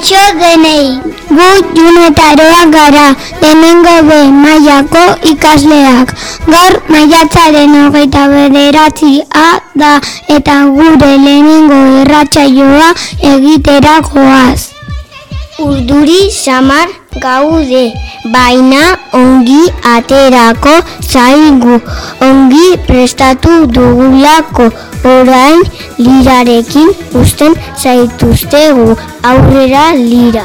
Kaixo denei, gu Jun eta Aroa gara, lehenengo B mailako ikasleak. Gaur maiatzaren 29a da eta gure lehenengo irratsaioa egitera goaz. Urduri samar gaude, baina ongi aterako zaigu, ongi prestatu dugulako. Orain lirarekin uzten zaituztegu, aurrera lira.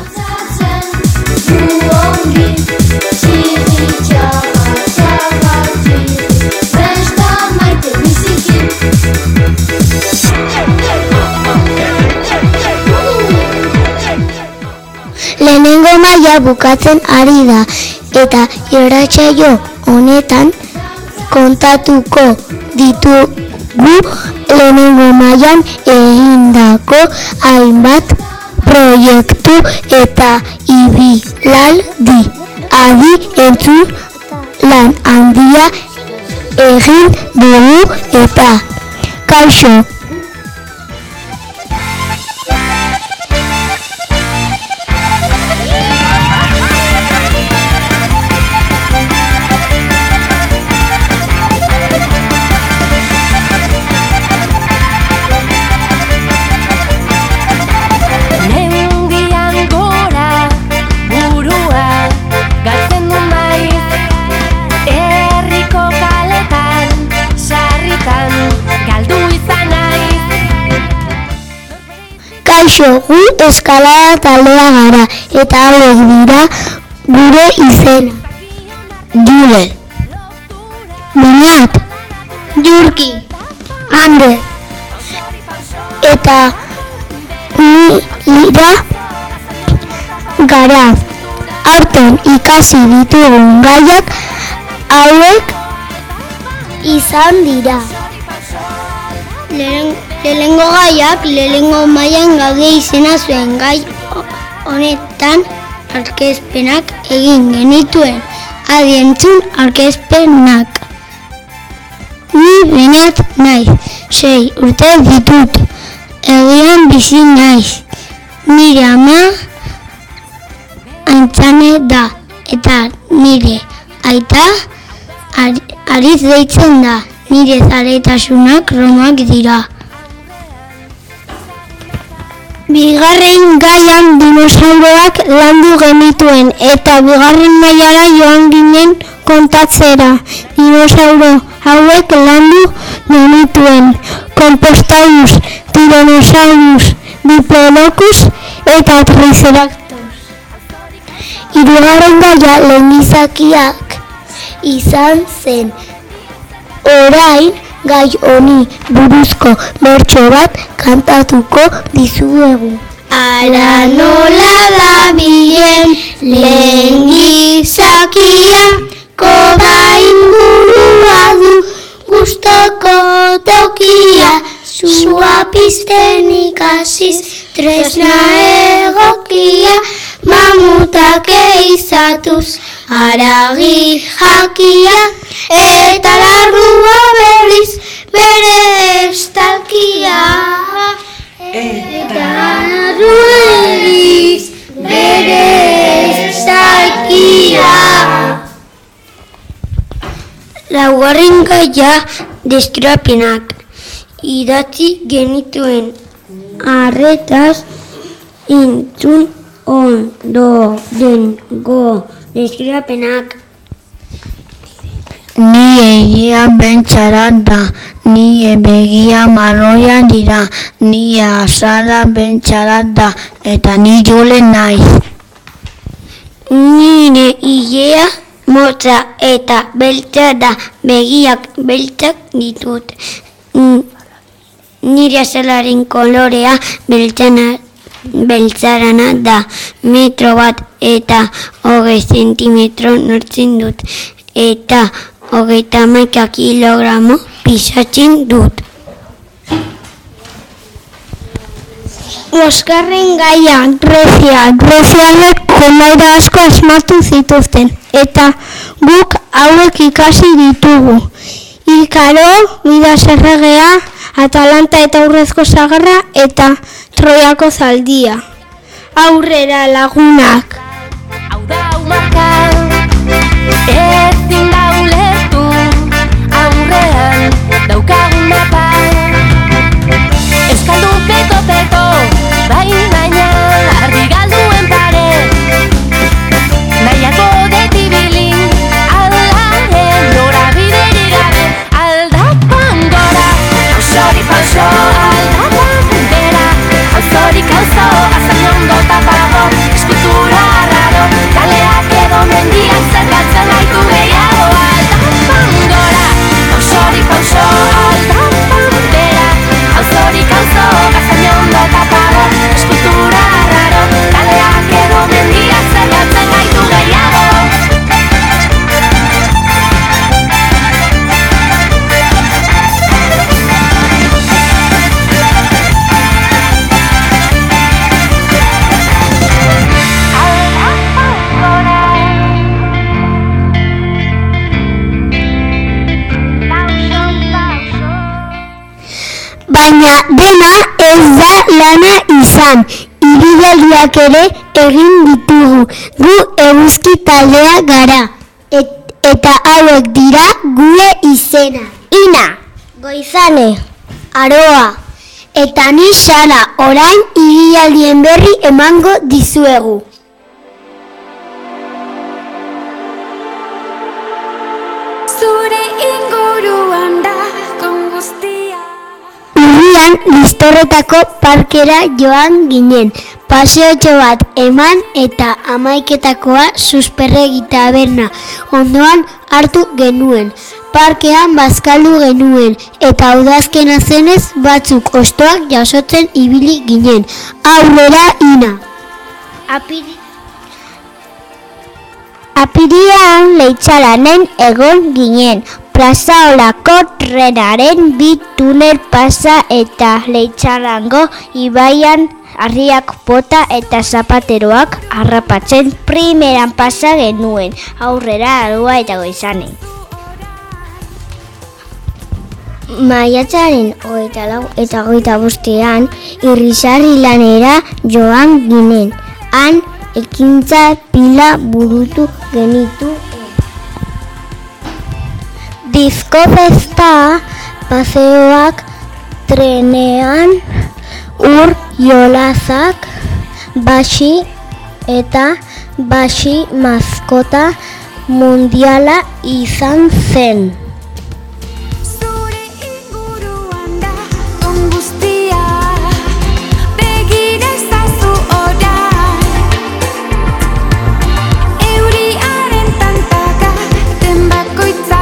Lehenengo maila bukatzen ari da, eta irratsaio honetan kontatuko ditugu lehenengo mailan egindako hainbat proiektu eta ibilaldi. Adi entzun lan handia egin dugu eta kaixo! Kaixo, gu eskalada taldea gara, eta hauek dira gure izena. Jule, Miniat, Jurki, Ander, eta Lira gara. Aurten ikasi ditugun gaiak hauek izan dira. Lehenengo gaiak lehenengo mailan gaude izena zuen. Gai honetan aurkezpenak egin genituen. Adi entzun aurkezpenak. Ni Beñat naiz, 6 urte ditut. Egian bizi naiz. Nire ama Aintzane da, eta nire aita Ariz deitzen da. Nire zaletasunak Romak dira. Bigarren gaian dinosauroak landu genituen eta bigarren mailara joan ginen kontatzera. Dinosauro hauek landu genituen: Compostaurus, Tyrannosaurus, Diplodocus eta Triceratops. Hirugarren gaia lehengizakiak izan zen. Orain gai honi buruzko bertso bat kantatuko dizuegu. Ara nola dabilen lehengizakia, koba ingurua du gustoko tokia, sua pizten ikasiz tresna egokia, mamutak eizatuz haragi jakia, eta larrua berriz bere estalkia. Eta larrua berriz bere estalkia. Laugarren gaia deskribapenak. Idatzi genituen arretaz entzun ondorengo deskribapenak. Ni egia bentsara da, ni begia marroia dira, ni azala bentsara da, eta ni Jule naiz. Nire ilea motza eta beltza da, begiak beltzak ditut. Nire azalaren kolorea beltzarana da, 1 metro eta 20 zentimetro nortzen dut, eta 31 kilogramo pisatzen dut. Bosgarren gaia, Grezia. Greziarrek komaira asko asmatu zituzten, eta guk hauek ikasi ditugu. Ikaro, Midas erregea, Atalanta eta Urrezko Sagarra eta Troiako zaldia. Aurrera lagunak. Hau da marka, ezin da ulertu, aurrean daukagun mapa. Euskaldu peto, baina argi galduen pare. Nahiako detibili, aldaren norabideri gabe, aldapan gora, pausorik pauso, aldapan bera, pausorik auzo, azan ondo tapago, eskultura raro, kaleak edo mendiak zergatzen gaitu gehiago, aldapan gora, pausorik pauso, aldapan bera, pausorik auzo, azan ondo tapago, eskultura raro, kaleak edo mendiak zergatzen gaitu gehiago. Baina dena ez da lana izan, ibilaldiak ere egin ditugu, gu eguzki taldea gara, eta hauek dira gure izena. Ina, Goizane, Aroa, eta ni Sara, orain ibilaldien berri emango dizuegu. Zure inguruan da guztia. Urrian Listorretako parkera joan ginen, paseotxo bat eman eta hamaiketakoa susperregi taberna ondoan hartu genuen. Parkean bazkaldu genuen eta udazkena zenez batzuk hostoak jasotzen ibili ginen. Aurrera Ina. Apirian Leitzalanen egon ginen. Plazaolako trenaren bi tunel pasa eta Leitzalango ibaian harriak bota eta zapateroak harrapatzen primeran pasa genuen. Aurrera Aroa eta Goizane. Maiatzaren 24 eta 25 Irrisarri lanera joan ginen. Han ekintza pila burutu genitu. Disko festa, paseoak, trenean, ur jolazak, basi eta basi maskota mundiala izan zen. Zure inguruan da guztia, begira ezazu orain. Euriaren tantaka den bakoitza,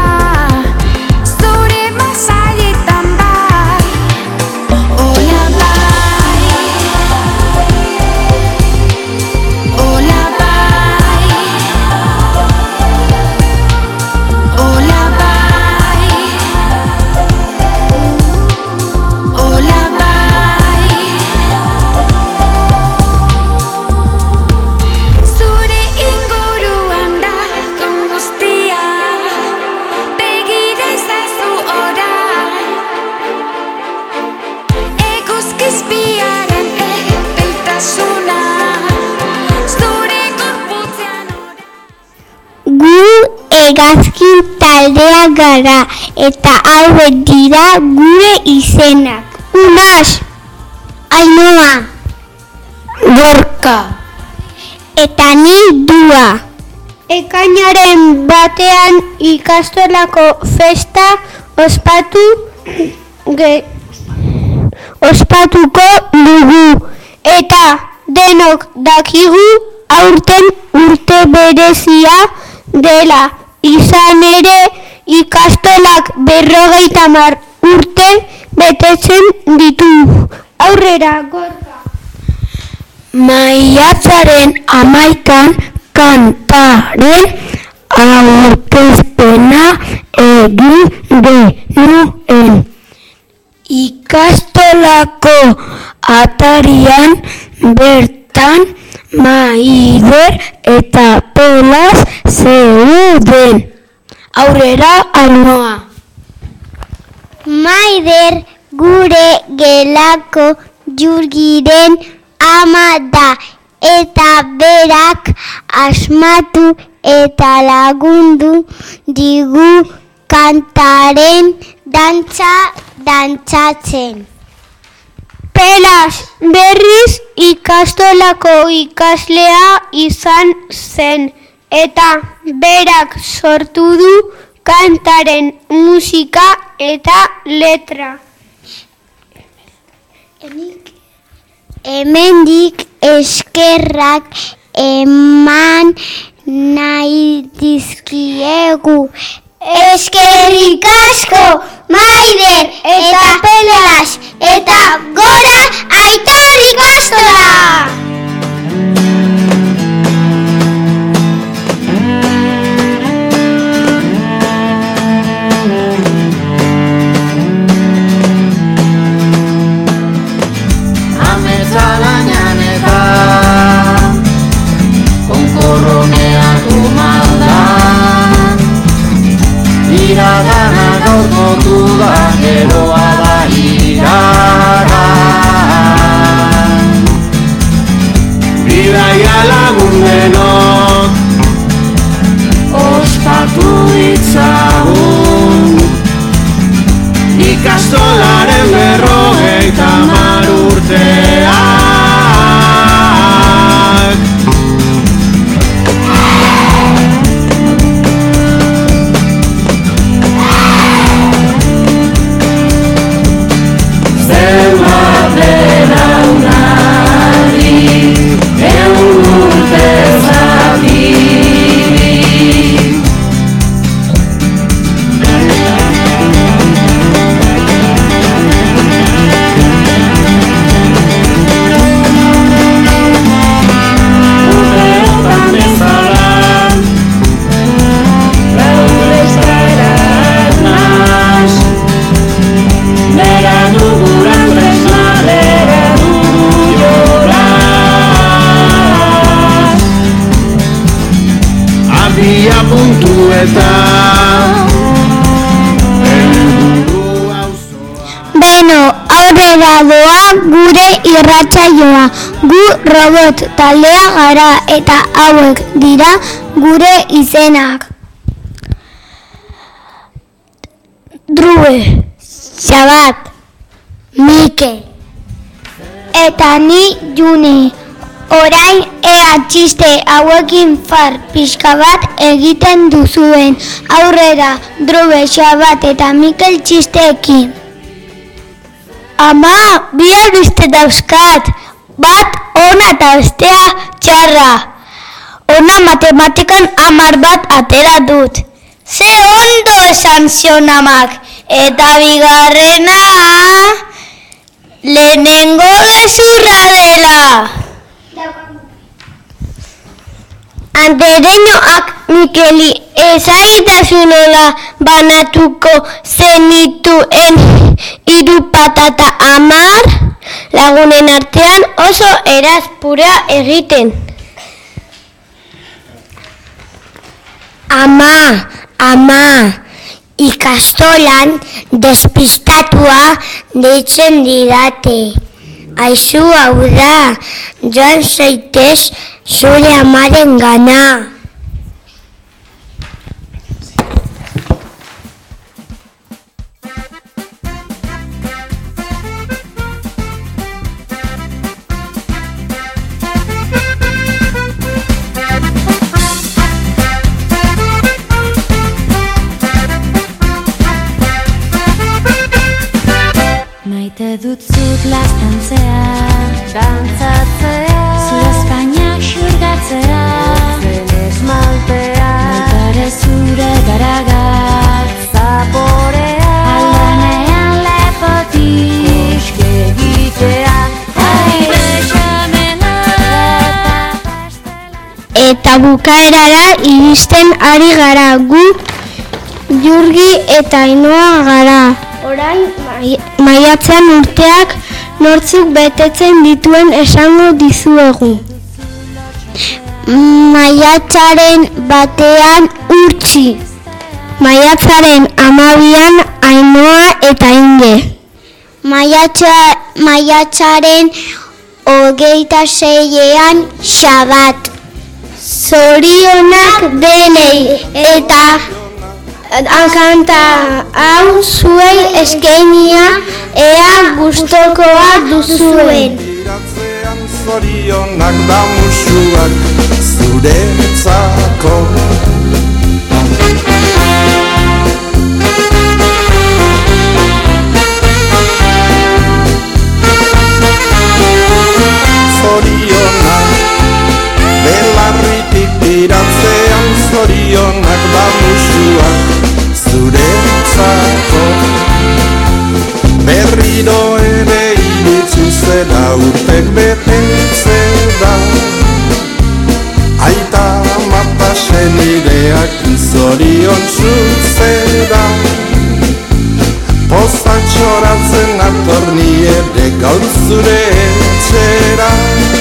Hegazkin taldea gara eta hauek dira gure izenak. Unas, Ainhoa, Gorka, eta ni Dua. Ekainaren batean ikastolako festa ospatuko dugu eta denok dakigu aurten urte berezia dela. Izan ere ikastolak 50 urte betetzen ditu. Aurrera Gorka. Maiatzaren 11an kantaren aurkezpena egin genuen. Ikastolako atarian bertan Maider eta Polas zeuden. Aurrera Ainhoa. Maider gure gelako Jurgiren ama da eta berak asmatu eta lagundu digu kantaren dantzatzen. Pelas berriz ikastolako ikaslea izan zen eta berak sortu du kantaren musika eta letra. Hemendik eskerrak eman nahi dizkiegu. Eskerrik asko, Maider eta Pelas eta gora Aitor ikastola! Iragana gaurkotu da, geroa da iragan. Bidaia lagun denok ospatu ditzagun, ikastolaren 50 urteak. Aurrera doa gure irratsaioa. Gu robot taldea gara eta hauek dira gure izenak. Drue, Xabat, Mike eta ni June. Orain ea txiste hauekin far pixka bat egiten duzuen. Aurrera, Drue, Xabat eta Mikel txisteekin. Ama, bi albiste dauzkat, bat ona eta bestea txarra. Ona matematikan 10 bat atera dut. Ze ondo esan zion amak, eta bigarrena lehenengo gezurra dela. Andereñoak Mikeli ezaitazu nola banatuko zenituen 3 patata 10 lagunen artean oso eraz pura egiten. Ama, ikastolan despistatua deitzen didate. Aizu hau da, joan zaitez zure amaren gana. Maite dut zut laztantzea, dantzatzea, zu Espainia xurgatzea, zen esmaltea, baitare zure garagat, zaporea, aldanean lepotik, uske egitea, ari bexamela, eta pastela. Eta bukaerara iristen ari gara, gu Jurgi eta Ainoa gara. Orain maiatzean urteak nortzuk betetzen dituen esango dizuegu. Maiatzaren 1 Urtzi. Maiatzaren 12 Ainoa eta Inde. Maiatzaren 26ean Xabat. Zorionak denei eta kanta hau zuei eskainia ea gustokoa duzuen. Zorionak da musuak zuretzako. Zorionak belarritik tiratzean, zorionak da musuak zuretzako. Berriro ere iritsi zera urtek betetzera, aita mata senideak zorion zutzera. Pozak txoratzen atorni ere gaur zure etxera.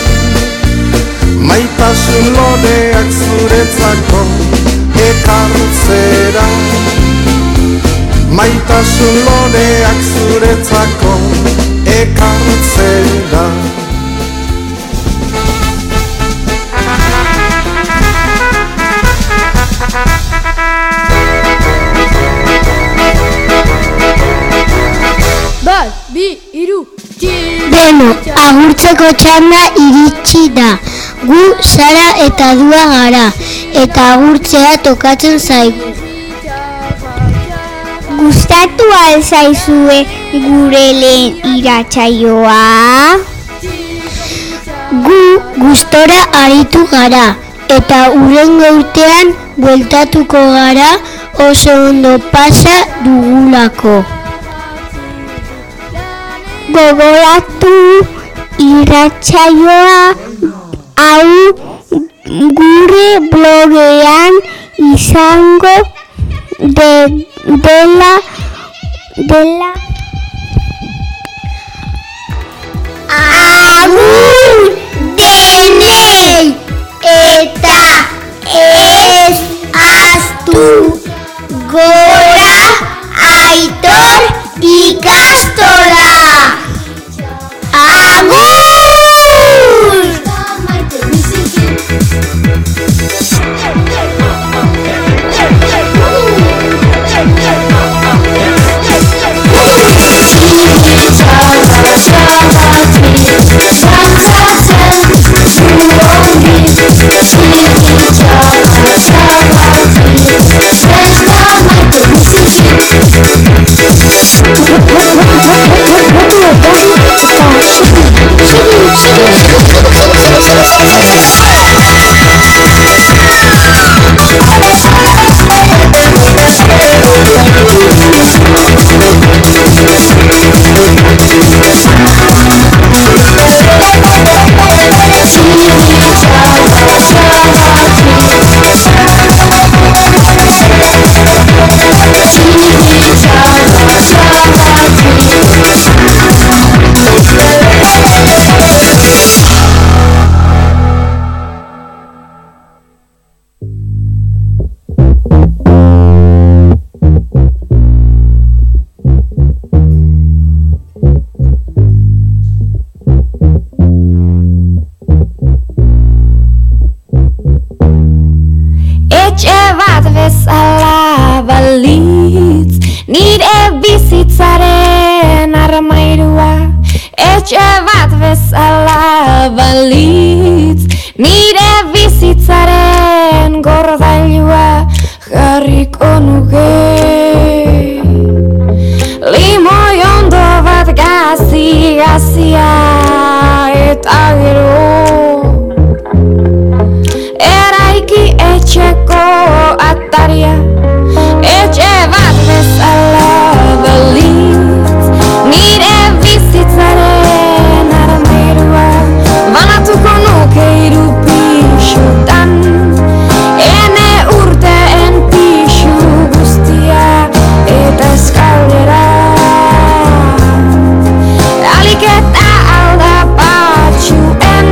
Maitasun loreak zuretzako ekartzera. Maitasun loreak zuretzako ekartzera. Bat, bi, hiru, Beno, agurtzeko txanda iritsi da. Gu Sara eta Dua gara, eta agurtzea tokatzen zaigu. Gustatu al zaizue gure lehen irratsaioa? Gu gustora aritu gara, eta hurrengo urtean bueltatuko gara oso ondo pasa dugulako. Gogoratu irratsaioa hau gure blogean izango dela agur denei eta ez ahaztu gora Aitor ikastola. Agur! Etxe bat bezala balitz, nire bizitzaren gordailua jarriko nuke. Limoi ondo bat gazia eta gero eraiki etxeko ataria. Etxe bat bezala balitz, nire bizitzaren armairua banatuko nuke hiru pixutan, ene urteen pixu guztia eta eskalera. Alik eta aldapatxuen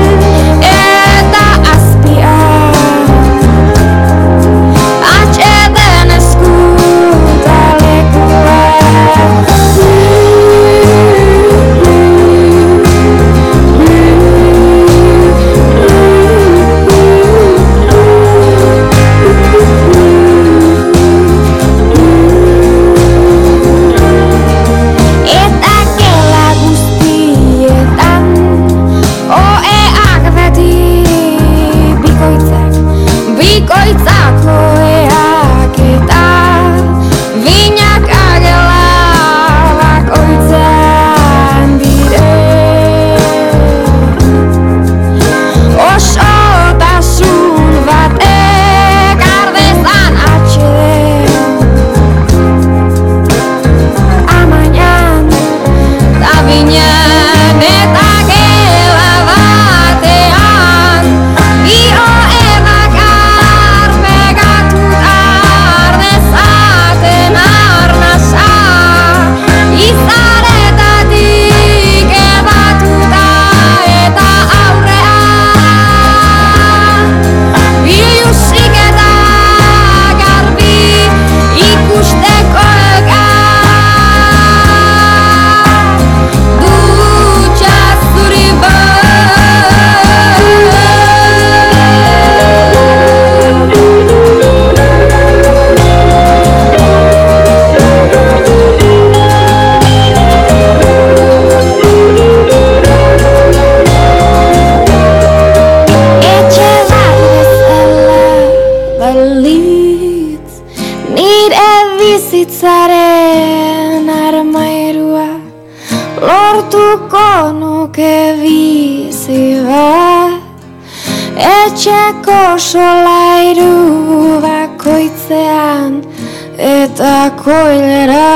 lortuko nuke bizi bat, etxeko solairu bakoitzean eta koilera.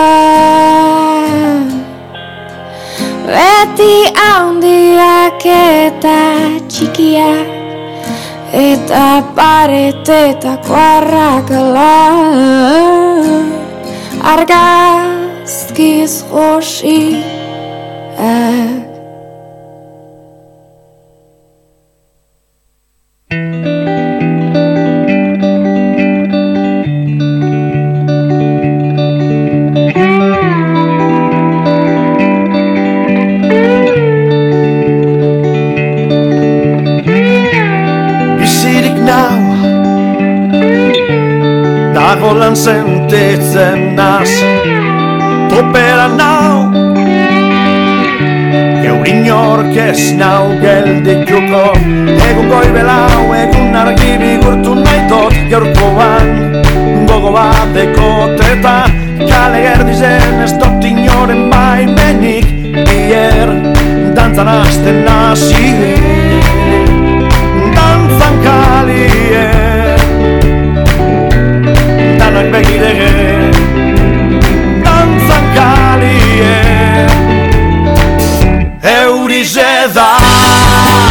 Beti handiak eta txikiak eta paretetako arrakala, argazkiz josiak. Dagolan sentitzen naz, topera nau, geur inork ez nau geldituko. Egun goibelau, egun argi bigurtu nahi dut, gaurkoan gogo bateko treta. Kale gerdizen ez dut inoren baimenik, bier dantzan hasten nazi, dantzan kalien danak begirege, dantzan kalien eurize da.